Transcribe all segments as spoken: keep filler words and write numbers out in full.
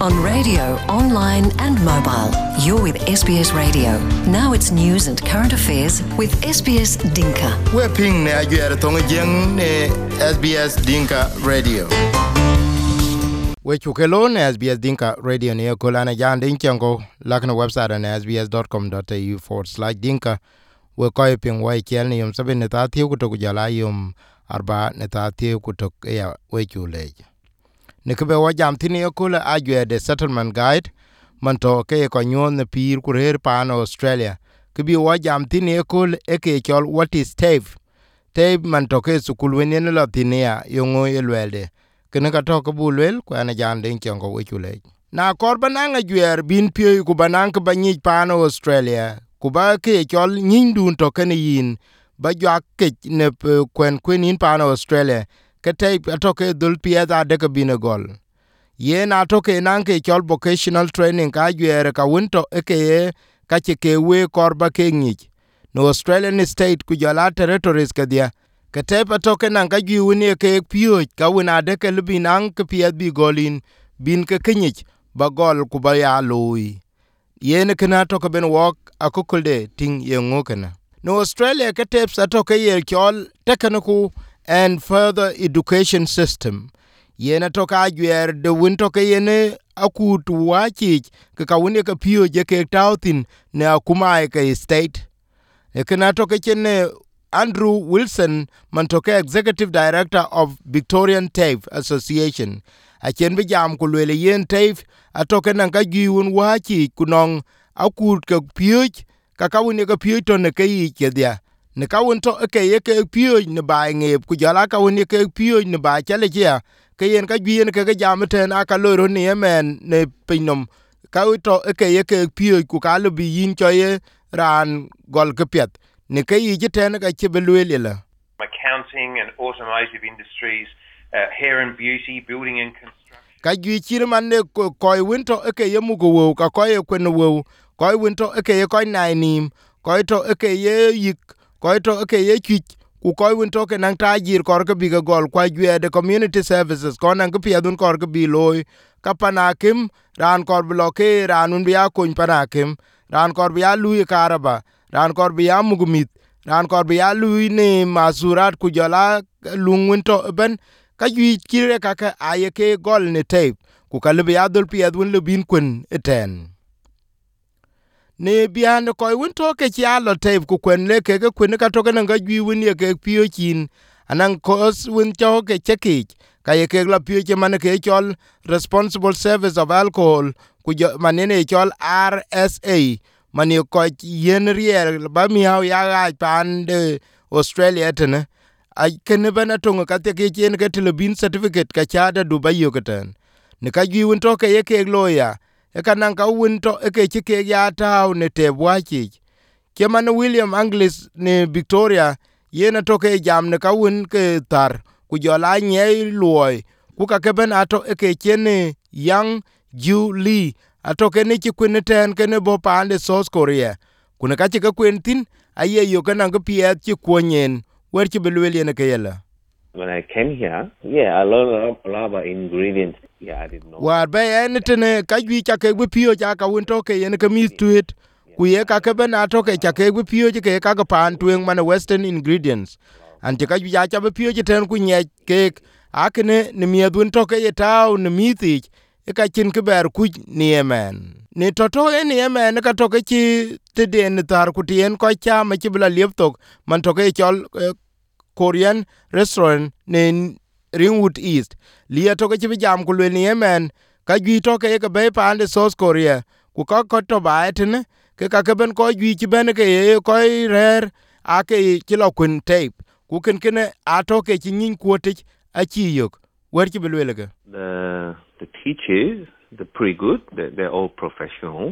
on radio, online and mobile. You're with S B S Radio. Now it's news and current affairs with S B S Dinka. We're ping ne ajuere tonga jeng ne S B S Dinka Radio. We chukelo ne S B S Dinka Radio ne kolana jande inchango lakna website na sbs.com.au forward slash dinka. We koi ping wai kiel ne yum sabi ne ta thiu kutok jala yum arba ne ta thiu kutok ya we chulej. Nikube wajam thini yokola ajwe the settlement guide manto ke ko nyon ne pir kurer pan Australia kibi wajam thini yokola eke chol what is TAFE TAFE manto ke sukul wenen la thinia yongo yelwelde kene ka to ko bulwel ko ana jande nchongo wechule na korban anga jwer bin pie ku banang ba nyi pan Australia ku ba ke chol nyindun to ken yin ba jak ke ne kwen kwenin pan Australia kete atoke dul pieda de kabine gol ye na toke nanke chol vocational training ka jere ka winto eke ka cheke we korba ke ngich no Australian state ku jala territories ka dia kete atoke nan ka gi woni ke pio ka wona de ke libinan ke pied bi golin bin ke kinyich ba gol ku ba ya loyi ye ne kana toke ben walk akokulde ting ye ngokana no Australia kete atoke ye chol technical and further education system yena toka jwer de winto ke yene akut wachi ke kawune ke pio je ke tautin ne akuma ke state e kana toke chene Andrew Wilson mantoke executive director of Victorian TAFE Association a chen bi jam ku le yen TAFE atoke nan ka giun wachi kunong akut ke pio ka kawune ke pio to ne ke ke dia ne ka wonto ke ye ke pio ne ba nge ku jala ka woni ke pio ne ba chale ya ke yen ka gien ke ga jamten aka loro ne yemen ne pinom ka to ke ye ke pio ku ka lu bi yin cho ye ran gol ke pet ne ke yi jiten ka chebelwele accounting and automotive industries, uh, hair and beauty, building and construction ka gi chirman ne ko wonto ke ye mu go ka ko ye kwen wo ko wonto ke ye ko nainim ko to ke ye yik ko to ke ye chich ku ko won to ke nang ta jir kor ke bi gol kwa jwe de community services ko nang ke piedun kor ke bi loy ka panakim ran kor bloke ranun biya kun panakim ran kor biya lui karaba ran kor biya mugumit ran kor biya lui ne masurat ku jala lungun to ben ka jwi kire ka ka aye ke gol ne tape ku ka le biya dul piedun le bin kun eten ne bian ko won to ke chialo tape ku kwen le ke ke kwen ka to kan ga gwi won ye ke pio chin anan kos won to ke cheki ka ye ke la pio che man ke chol responsible service of alcohol ku manene chol R S A mani ko yen riel ba mi ha ya ga pan de Australia tene a ken bana to ka te ke chen ke telebin certificate ka cha da Dubai yo keten ne ka gwi won to ke ye ke loya e kanan ka winto e ke chike ya tao ne te bwachi keman William Anglis ne Victoria yena toke jam ne ka win ke tar ku jola nye loy ku ka keben ato e ke chene Young Julie atoke ne chi kwene ten kene bo pande South Korea kuna ka chi ka kwentin aye yo kanan ka piet chi kwonyen wer chi belweli ne ke yela. When I came here, yeah, I learned a lot about ingredients. Yeah, I didn't know. War be enetene ka jwi cha ke pio cha ka won to ke yen ka mi tweet ku ye ka ke bana to ke cha ke pio ke ka ka pan twen man western ingredients an ka jwi cha be pio ten ku nye ke akne ne mi dun to ke taw ne mi ti e ka chin ke ber ku ni yemen ne to to e ni yemen ka to ke chi te den tar ku tien ko cha ma chi bla laptop man to ke chol Korean restaurant ne Ringwood East liya to ke jam ku le ni yemen ka gi to ke ke be pande South Korea ku ka ko to ba etne ke ka ke ben ko gi ti ben ke ko rer a ke ti lo kun tape ku ken ken a to ke ti nin ku te a chi yok wer ti belwele ke the the teachers they're pretty good, they're, they're all professional,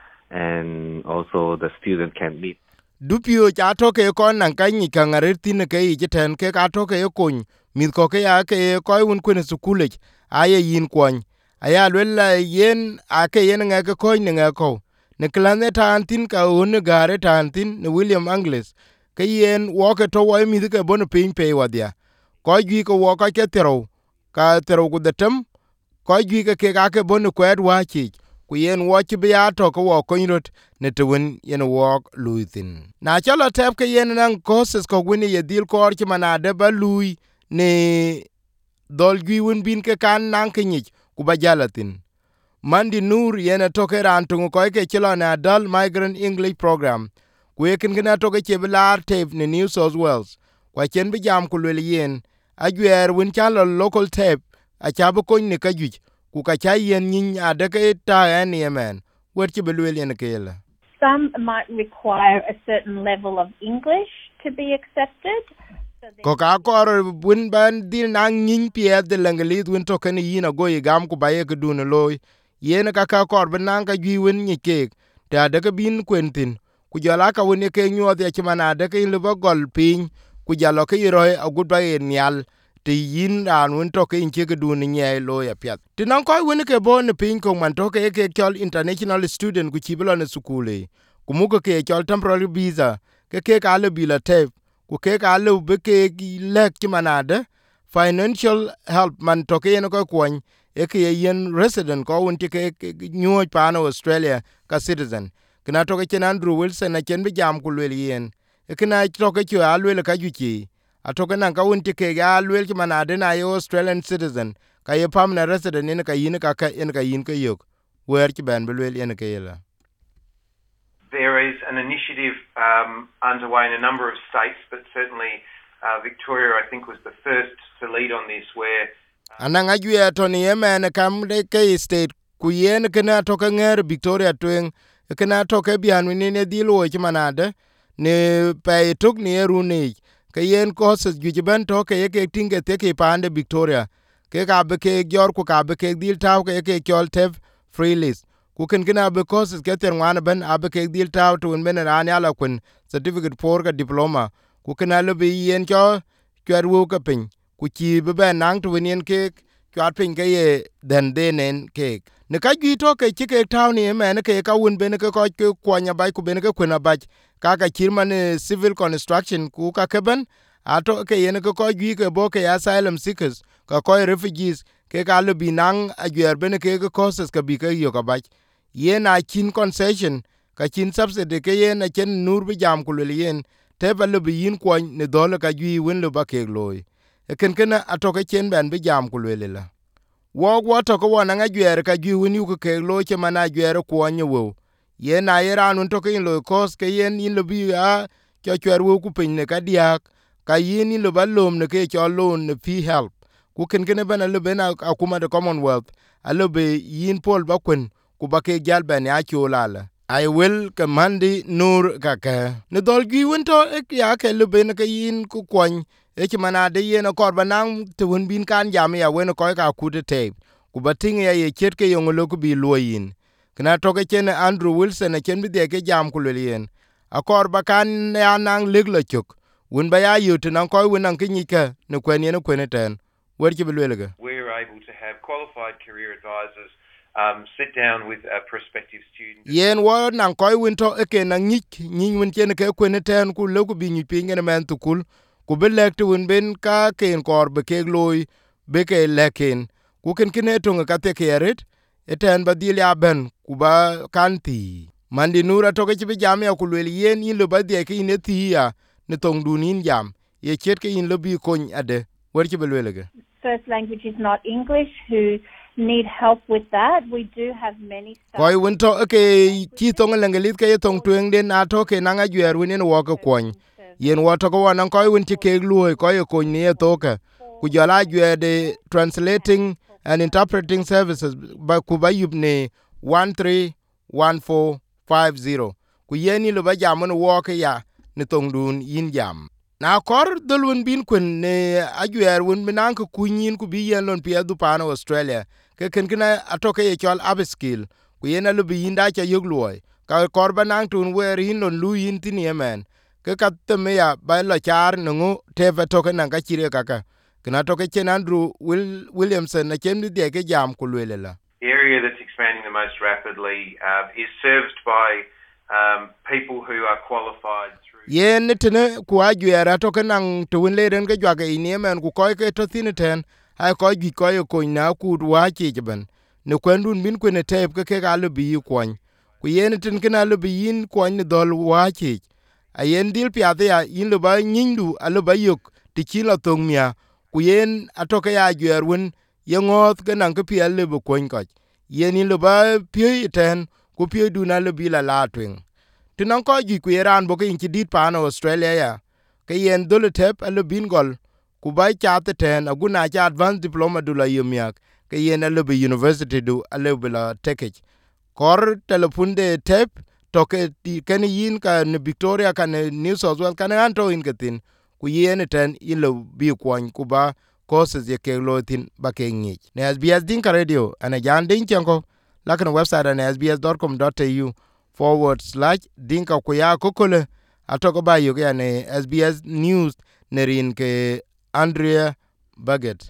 and also the student can meet. Dupio cha to ke ko nan ka ni ka ngare tin ke i ten ke ka to ke kun mit ko ke ya ke ko un kun sukule aye yin kwon aya lwela yen ake yen nga ke ko ni nga ko ne klane tan tin ka un gare tan tin ne William Anglis ke yen wo ke to wo mi ke bon pin pe wadia ko gi ko wo ka ke tero ka tero ku detem ko gi ke ke ga ke bon ko edwa chi ku yen wo chi bi ato ko wo ko nrot ne to win yen wo luithin na chalo tep ke yen nan courses ko wini ye dil ko chi manade ba lui ne dol gi win bin ke kan nan ke ni ku ba jalatin Mandi Nur yen to ke ran tu ko ke chilo na adult migrant English program ku ye kin gina to ke chebilar tep ne New South Wales kwa chen bi jam ku le yen agwer win chalo local tape a chabu ko ni ka juj ku ka cha yen nin ade ke ta en yemen wer ti belwel yen ke la. Some might require a certain level of English to be accepted. Ko ka kor win ban dil nang nin pie de langelit win to ken yin go gam ku baye ke dun loy yen ka ka kor ban nang ka gi win ni ke ta de ke bin kwentin ku jala ka win ke nyo de chimana de ke le gol pin ku jalo ke yoro agud ba yen nyal ti yin ran won to ke inche ke dun nye lo ya pyat ti nan ko won ke bon pin ko man to ke ke kol international student ku chiblo ne skule ku mu ke kol temporary visa ke ke ka le bila te ku ke ka le be ke le ki manade financial help man to ke ne ko kwon e ke yen resident ko won ti ke nyu pa no Australia ka citizen kina to ke Andrew Wilson na chen bi jam ku le yen ekina to ke chu alwe ka juchi atoke nan ka wonti ke ga alwe ki manade na yo Australian citizen ka ye permanent resident ne ka yin ka ka en ka yin ka yok wer ki ban belwe en ke yela. There is an initiative um, underway in a number of states, but certainly uh, Victoria, I think, was the first to lead on this, where anang ajue to ni yemen kam de ke state ku yen kana to ka nger Victoria twen kana to ke bian ni ne dilo ki manade ne pe tuk ni eruni ke yen courses ju ben to ke ke tinge te ke pande Victoria ke ka be ke jor ku ka be ke dil taw ke ke kol tev free list ku ken gina be courses ke ter wan ben abe ke dil taw to ben ran ala kun certificate for ka diploma ku kana le be yen cho kwerwu ka pin ku chi be ben nang to yen ke kwat pin ke ye den denen ke ne ka gi to ke chi ke taw ni men ke ka won ben ke ko ke kwanya bai ku ben ke kuna bai kaka chirman civil construction ku ka keben ato ke yen ko ko gi ke bo ke asylum seekers ka ko refugees ke ka le binang agyer ben ke ko courses ka bi ke yo ka ba yen a chin concession ka chin subsidy ke yen a chen nur bi jam ku le yen te ba le bi yin ko ne dole ka gi wen le ba ke loy e ken ken ato ke chen ben bi jam ku le la wo wo to ko wona agyer ka gi wen yu ke lo che mana agyer ko nyu yen a yeran un to ke lo kos ke yen in lo bi a cho chwer wo ku pin ne ka diak ka yin in lo balom ne ke cho loan ne fi help ku ken ken bana lo bena akuma de Commonwealth a lo be yin pol ba kun ku ba ke gal ben ya cho lala I will commandi nur ka ka ne dol gi won to e ya ke lo ben ke yin ku kwon e ki mana de yen ko ba nang te won bin kan jam ya wen ko ka ku de te ku ba ting ya ye chet ke yong lo ku bi lo yin kna to ke chen Andrew Wilson a chen bi de ke jam ku le yen akor ba kan ya nang leg lo chuk won ba ya yu te nan ko won nan ki ni ka ne kwen ye ne kwen ten wer ki bi le ga we're able to have qualified career advisors um sit down with a prospective student yen wo nan ko won to e ke nan ni ni won chen ke kwen ten ku le ku bi ni pi ngene men tu kul ku bi lek tu won ben ka ken kor be ke loy be ke leken ku ken kine to ka te ke ret eten badil ya ben kuba kanti mandi nura toke chibi jam ya kulweli yen yin lo badie ke ine thia ne tong dunin jam ye chet ke yin lo bi kon ade wer chibi lwelege first language is not English who need help with that. We do have many staff. Koi winto ke chi tong lengelit ke tong twen den atoke nanga gyer winen wo ko kon yen wo to ko wan koi win ti ke luo ko ye kon ne toke ku jala gyer de translating and interpreting services ba ku ba yubne one three one four five zero ku yeni lo ba jamon wo ke ya ne tong dun yin jam na kor dolun bin kun ne agyer won binan ku kunyin ku bi yen lon pia du pano Australia ke ken kina atoke ye chol upskill ku yena lo bi yinda cha yugloy ka kor banang tun wer hin lon lu yin tin yemen ke ka teme ya ba lo char no teve toke nan ka chire kaka kina toke chen Andrew Will, Williamson na chen de ke jam ku lelela the area that's expanding the most rapidly uh, is served by um, people who are qualified through yen tene ku agyer atoke nan tun le ren ke jwa ke ni yemen ku ko ke to tin ten ai ko gi ko ko na ku wa che ben ne kwendun min ku ne tep ke ke ga le bi kwon ku yen tin kana le bi yin kwon ne dol wa che a yen dil pya ya yin le ba nyindu a le ba yok ti chi la tong mia ku yen atoke ya gyer won ye ngot ke nan ke pya le bu kwon ko yen le ba pye ten ku pye du na le bi la la twen tinan ko gi ku ran bo ke in ti dit pa na Australia ya ke yen dol tep a le bin gol ku ba cha te ten aguna cha advanced diploma du la yemiak ke yen a le bi university du a le bi la tekech kor telefon de tep toke ti ken yin ka ne Victoria ka ne New South Wales ka ne anto in ketin ku yen ten in lo bi kwon ku ba courses ye ke lo tin ba ke ngi ne S B S Dinka Radio ana jan din chango lakan website ana s b s dot com dot a u forward slash dinka ku ya kokole atoko ba yo ya ne S B S News ne rin ke Andrea Baget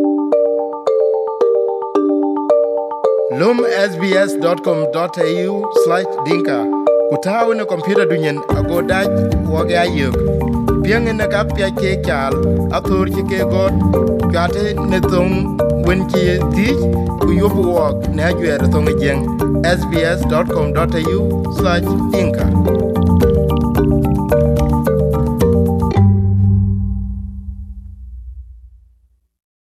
lum s b s dot com dot a u slash dinka kutawu ne computer dunyen ago daj woge ayuk piang ne ka pya ke chal athur ki ke god gate ne tong wen ki ti ku yobu wok ne ajwer tong jeng s b s dot com dot a u slash dinka